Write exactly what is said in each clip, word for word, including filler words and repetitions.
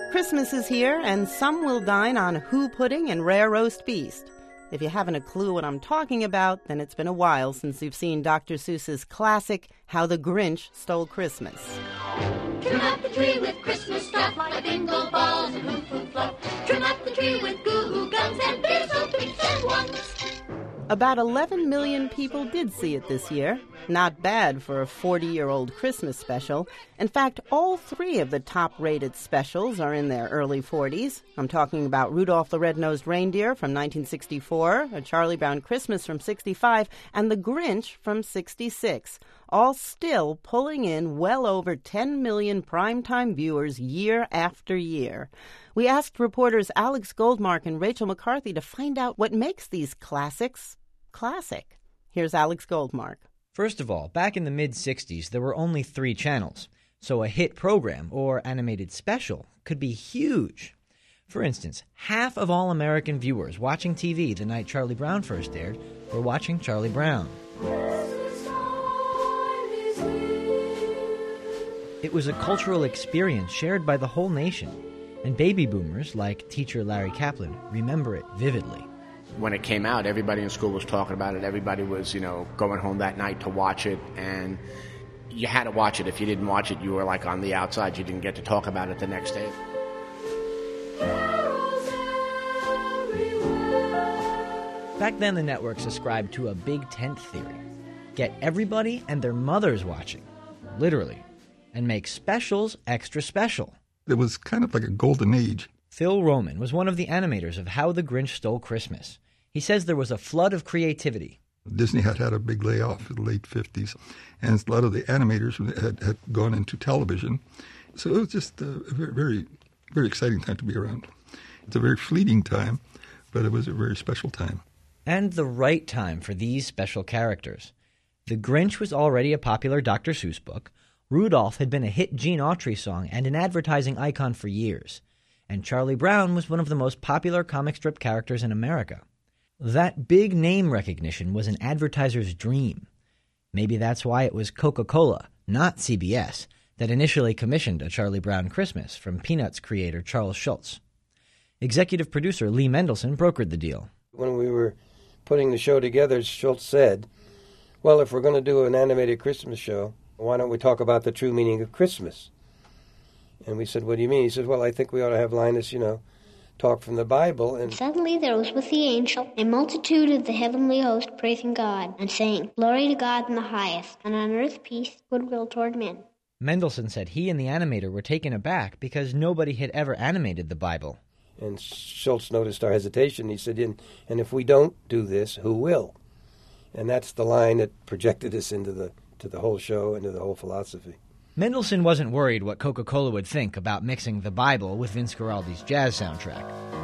Christmas is here, and some will dine on Who pudding and rare roast beast. If you haven't a clue what I'm talking about, then it's been a while since you've seen Doctor Seuss's classic, How the Grinch Stole Christmas. Trim up the tree with Christmas stuff, like bingo balls and hoo-hoo fluff. Trim up the tree with goo-goo gums and basil twigs and ones. About eleven million people did see it this year. Not bad for a forty-year-old Christmas special. In fact, all three of the top-rated specials are in their early forties. I'm talking about Rudolph the Red-Nosed Reindeer from nineteen sixty-four, A Charlie Brown Christmas from sixty-five, and The Grinch from sixty-six, all still pulling in well over ten million primetime viewers year after year. We asked reporters Alex Goldmark and Rachel McCarthy to find out what makes these classics classic. Here's Alex Goldmark. First of all, back in the mid-sixties, there were only three channels, so a hit program or animated special could be huge. For instance, half of all American viewers watching T V the night Charlie Brown first aired were watching Charlie Brown. It was a cultural experience shared by the whole nation, and baby boomers like teacher Larry Kaplan remember it vividly. When it came out, everybody in school was talking about it. Everybody was, you know, going home that night to watch it, and you had to watch it. If you didn't watch it, you were like on the outside. You didn't get to talk about it the next day. Back then, the networks ascribed to a big tent theory. Get everybody and their mothers watching, literally, and make specials extra special. It was kind of like a golden age. Phil Roman was one of the animators of How the Grinch Stole Christmas. He says there was a flood of creativity. Disney had had a big layoff in the late fifties, and a lot of the animators had, had gone into television. So it was just a very, very, very exciting time to be around. It's a very fleeting time, but it was a very special time. And the right time for these special characters. The Grinch was already a popular Doctor Seuss book. Rudolph had been a hit Gene Autry song and an advertising icon for years. And Charlie Brown was one of the most popular comic strip characters in America. That big name recognition was an advertiser's dream. Maybe that's why it was Coca-Cola, not C B S, that initially commissioned A Charlie Brown Christmas from Peanuts creator Charles Schulz. Executive producer Lee Mendelson brokered the deal. When we were putting the show together, Schulz said, well, if we're going to do an animated Christmas show, why don't we talk about the true meaning of Christmas? And we said, what do you mean? He said, well, I think we ought to have Linus, you know, talk from the Bible. And suddenly there was with the angel a multitude of the heavenly host praising God and saying, glory to God in the highest, and on earth peace, goodwill toward men. Mendelson said he and the animator were taken aback because nobody had ever animated the Bible. And Schulz noticed our hesitation. He said, and if we don't do this, who will? And that's the line that projected us into the to the whole show, into the whole philosophy. Mendelson wasn't worried what Coca-Cola would think about mixing the Bible with Vince Guaraldi's jazz soundtrack.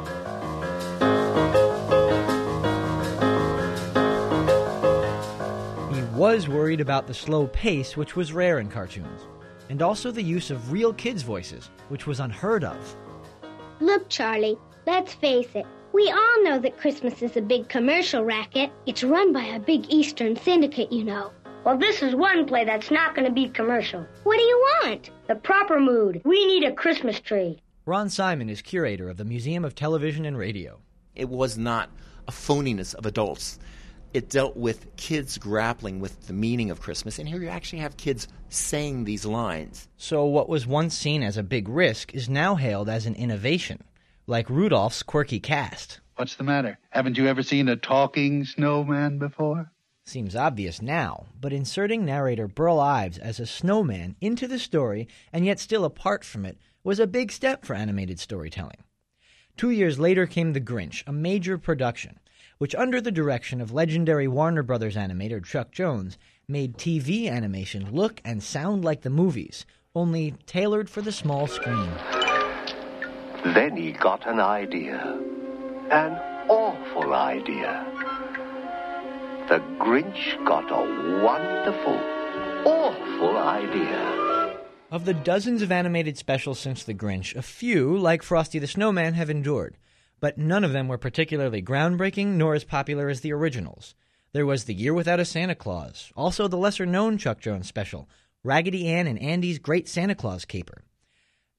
He was worried about the slow pace, which was rare in cartoons, and also the use of real kids' voices, which was unheard of. Look, Charlie, let's face it. We all know that Christmas is a big commercial racket. It's run by a big Eastern syndicate, you know. Well, this is one play that's not going to be commercial. What do you want? The proper mood. We need a Christmas tree. Ron Simon is curator of the Museum of Television and Radio. It was not a phoniness of adults. It dealt with kids grappling with the meaning of Christmas, and here you actually have kids saying these lines. So what was once seen as a big risk is now hailed as an innovation, like Rudolph's quirky cast. What's the matter? Haven't you ever seen a talking snowman before? Seems obvious now, but inserting narrator Burl Ives as a snowman into the story and yet still apart from it was a big step for animated storytelling. Two years later came The Grinch, a major production, which under the direction of legendary Warner Brothers animator Chuck Jones made T V animation look and sound like the movies, only tailored for the small screen. Then he got an idea. An awful idea. The Grinch got a wonderful, awful idea. Of the dozens of animated specials since The Grinch, a few, like Frosty the Snowman, have endured, but none of them were particularly groundbreaking nor as popular as the originals. There was The Year Without a Santa Claus, also the lesser-known Chuck Jones special, Raggedy Ann and Andy's Great Santa Claus Caper.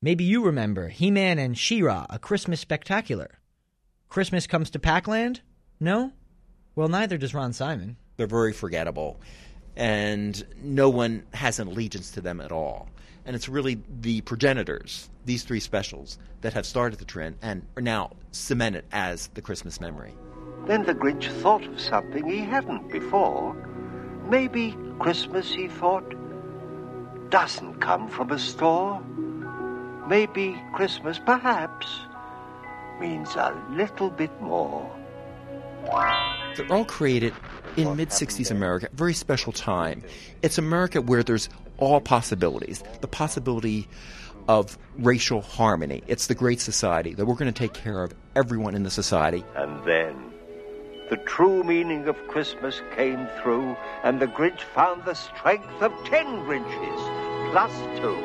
Maybe you remember He-Man and She-Ra, A Christmas Spectacular. Christmas Comes to Pac-Land? No? Well, neither does Ron Simon. They're very forgettable, and no one has an allegiance to them at all. And it's really the progenitors, these three specials, that have started the trend and are now cemented as the Christmas memory. Then the Grinch thought of something he hadn't before. Maybe Christmas, he thought, doesn't come from a store. Maybe Christmas, perhaps, means a little bit more. They're all created in mid-sixties America, a very special time. It's America where there's all possibilities. The possibility of racial harmony. It's the Great Society, that we're going to take care of everyone in the society. And then the true meaning of Christmas came through, and the Grinch found the strength of ten Grinches, plus two.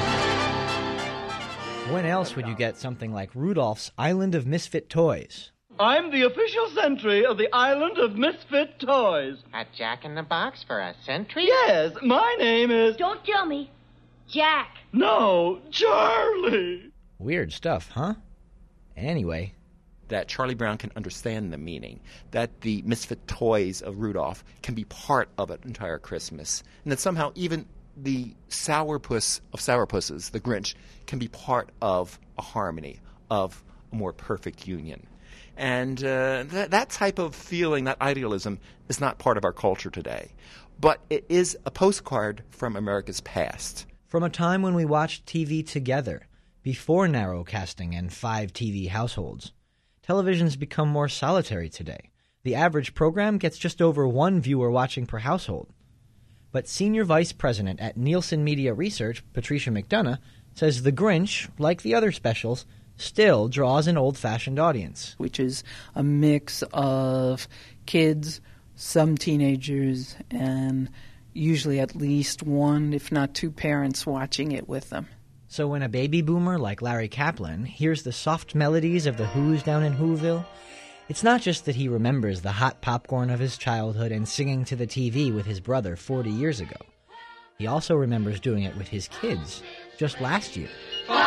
When else would you get something like Rudolph's Island of Misfit Toys? I'm the official sentry of the Island of Misfit Toys. A jack-in-the-box for a sentry? Yes, my name is... Don't kill me. Jack. No, Charlie. Weird stuff, huh? Anyway. That Charlie Brown can understand the meaning, that the misfit toys of Rudolph can be part of an entire Christmas, and that somehow even the sourpuss of sourpusses, the Grinch, can be part of a harmony, of a more perfect union. And uh, that, that type of feeling, that idealism, is not part of our culture today. But it is a postcard from America's past. From a time when we watched T V together, before narrowcasting and five T V households. Television's become more solitary today. The average program gets just over one viewer watching per household. But Senior Vice President at Nielsen Media Research, Patricia McDonough, says The Grinch, like the other specials, still draws an old-fashioned audience. Which is a mix of kids, some teenagers, and usually at least one, if not two parents watching it with them. So when a baby boomer like Larry Kaplan hears the soft melodies of the Who's down in Whoville, it's not just that he remembers the hot popcorn of his childhood and singing to the T V with his brother forty years ago. He also remembers doing it with his kids just last year.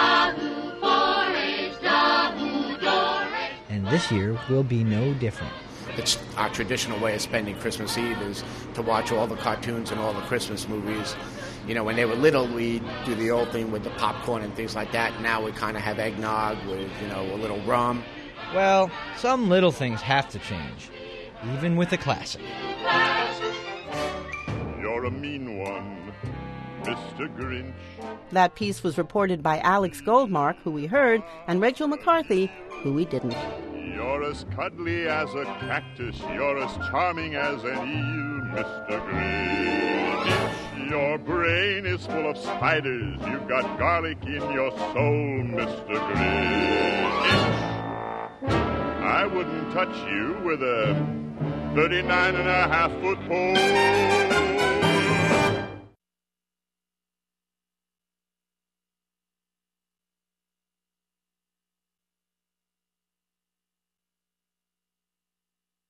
And this year will be no different. It's our traditional way of spending Christmas Eve is to watch all the cartoons and all the Christmas movies. You know, when they were little, we'd do the old thing with the popcorn and things like that. Now we kind of have eggnog with, you know, a little rum. Well, some little things have to change, even with a classic. You're a mean one, Mister Grinch. That piece was reported by Alex Goldmark, who we heard, and Rachel McCarthy, who we didn't. You're as cuddly as a cactus, you're as charming as an eel, Mister Grinch. Your brain is full of spiders, you've got garlic in your soul, Mister Grinch. I wouldn't touch you with a thirty-nine and a half foot pole.